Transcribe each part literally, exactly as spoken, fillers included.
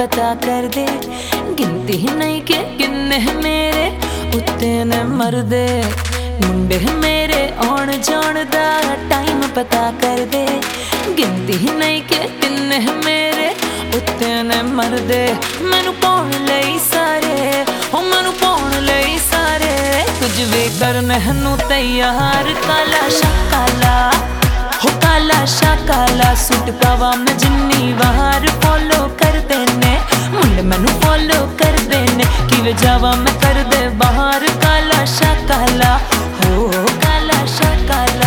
पता कर दे, गिनती नहीं के किन्ने मेरे उत्ते ने मरदे। मुंडे मेरे आउण जाण दा टाइम पता कर दे, गिनती नहीं के किन्ने मेरे उत्ते ने मरदे। मैनू पाउण लई सारे, ओ मैनू पाउण लई सारे, कुछ भी करने नू तैयार। काला शाकाला हो काला शाकाला, सूट पावा मैं जिन्नी वार फॉलो कर देने, मुंडे मैनू फॉलो कर देने, किवे जावा मैं कर दे बाहर। काला शाकाला हो काला शाकाला।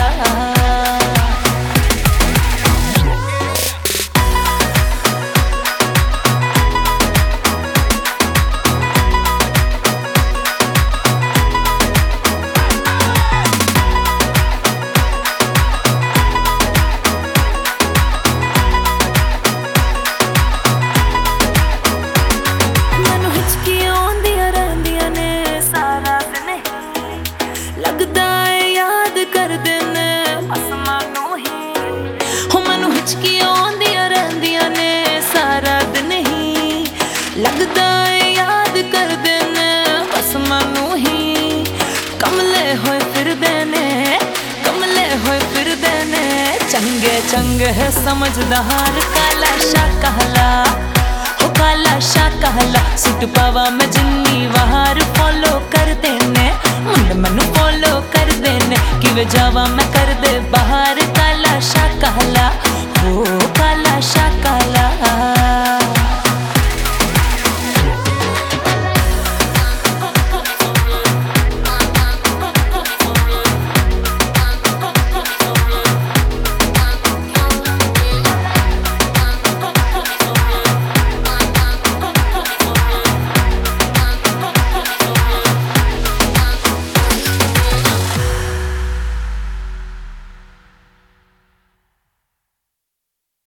लगदा है याद कर देने असमां नू ही, हो मैनू हिचकियां आउंदियां रहिंदियां ने सारा दिन ही। लगदा है याद कर देने असमां नू ही, कमले होए फिरदे ने, कमले होए फिरदे ने, चंगे चंगे है समझदार। काला शाकाला हो काला शाकाला, सूट पावा मैं जिन्नी वार फॉलो कर देने, मुंडे मैनू फॉलो कर देने, किवे जावा मैं कर दे बाहर। काला शाकाला।